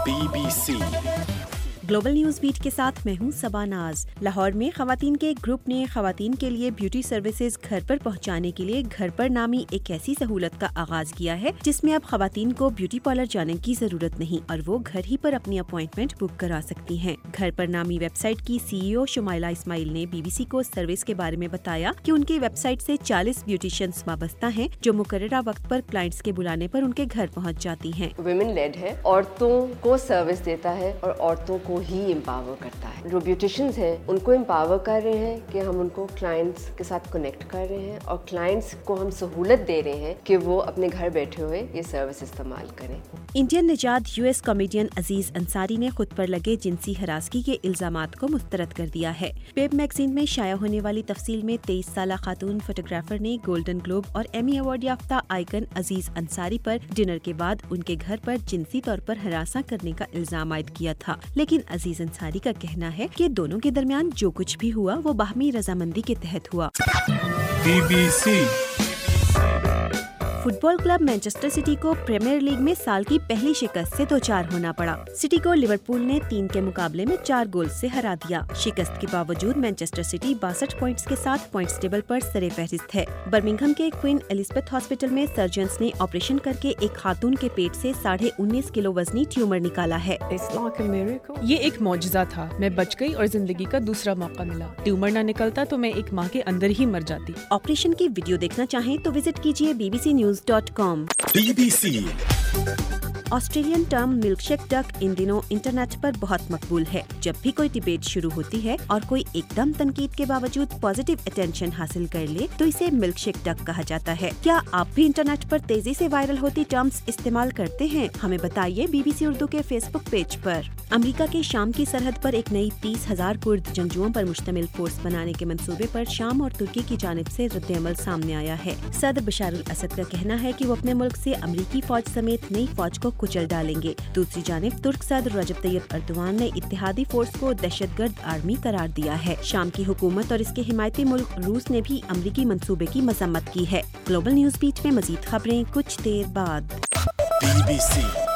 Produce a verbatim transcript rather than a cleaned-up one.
Be B C global news beat کے ساتھ میں ہوں صبا ناز۔ لاہور میں خواتین کے ایک گروپ نے خواتین کے لیے بیوٹی سروسز گھر پر پہنچانے کے لیے گھر پر نامی ایک ایسی سہولت کا آغاز کیا ہے جس میں اب خواتین کو بیوٹی پارلر جانے کی ضرورت نہیں اور وہ گھر ہی پر اپنی اپوائنٹمنٹ بک کرا سکتی ہیں۔ گھر پر نامی ویب سائٹ کی سی ای او شمائلہ اسماعیل نے بی بی سی کو سروس کے بارے میں بتایا کہ ان کی ویب سائٹ سے چالیس بیوٹیشینز وابستہ ہیں جو مقررہ وقت پر کلائنٹس کے بلانے پر ان کے گھر پہنچ جاتی ہیں۔ ویمن لیڈ ہے، عورتوں کو سروس دیتا ہے اور عورتوں کو ہی امپاور کرتا ہے۔ جو بیوٹیشینز ہیں ان کو امپاور کر رہے ہیں کہ ہم ان کو کلائنٹس کے ساتھ کنیکٹ کر رہے ہیں اور کلائنٹس کو ہم سہولت دے رہے ہیں کہ وہ اپنے گھر بیٹھے ہوئے یہ سروس استعمال کریں۔ انڈین نژاد U S comedian Aziz Ansari نے خود پر لگے جنسی ہراسگی کے الزامات کو مسترد کر دیا ہے۔ پیپ میگزین میں شائع ہونے والی تفصیل میں تیئیس سالہ خاتون فوٹوگرافر نے گولڈن گلوب اور ایمی ایوارڈ یافتہ آئیکن عزیز انصاری پر ڈنر کے بعد ان کے گھر پر جنسی طور پر ہراساں کرنے کا الزام عائد کیا تھا، لیکن عزیز انصاری کا کہنا ہے کہ دونوں کے درمیان جو کچھ بھی ہوا وہ باہمی رضامندی کے تحت ہوا۔ B B C football club Manchester City کو پریمیئر لیگ میں سال کی پہلی شکست سے دوچار ہونا پڑا۔ سٹی کو لیورپول نے تین کے مقابلے میں چار گول سے ہرا دیا۔ شکست کے باوجود مانچسٹر سٹی باسٹھ پوائنٹس کے ساتھ پوائنٹس ٹیبل پر سر فہرست ہے۔ برمنگھم کے کوئن ایلزابتھ ہاسپٹل میں سرجنز نے آپریشن کر کے ایک خاتون کے پیٹ سے ساڑھے انیس کلو وزنی ٹیومر نکالا ہے۔ یہ ایک معجزہ تھا، میں بچ گئی اور زندگی کا دوسرا موقع ملا۔ ٹیومر نہ نکلتا تو میں ایک ماہ کے اندر ہی مر جاتی۔ آپریشن کی ویڈیو دیکھنا چاہیں تو وزٹ کیجیے B B C news dot com. B B C Australian term milkshake duck ان دنوں انٹرنیٹ پر بہت مقبول ہے۔ جب بھی کوئی ڈیبیٹ شروع ہوتی ہے اور کوئی ایک دم تنقید کے باوجود پازیٹیو اٹینشن حاصل کر لے تو اسے ملک شیک ڈک کہا جاتا ہے۔ کیا آپ بھی انٹرنیٹ پر تیزی سے وائرل ہوتی ٹرمز استعمال کرتے ہیں؟ ہمیں بتائیے بی بی سی اردو کے فیس بک پیج پر۔ امریکہ کے شام کی سرحد پر ایک نئی تیس ہزار کرد جنگجوؤں پر مشتمل فورس بنانے کے منصوبے پر شام اور ترکی کی جانب سے رد عمل سامنے آیا ہے۔ صدر بشار الاسد کا کہنا ہے کہ وہ اپنے ملک سے امریکی فوج سمیت نئی فوج کو کچل ڈالیں گے۔ دوسری جانب ترک صدر رجب طیب اردوان نے اتحادی فورس کو دہشت گرد آرمی قرار دیا ہے۔ شام کی حکومت اور اس کے حمایتی ملک روس نے بھی امریکی منصوبے کی مذمت کی ہے۔ گلوبل نیوز بیٹ میں مزید خبریں کچھ دیر بعد۔ Be B C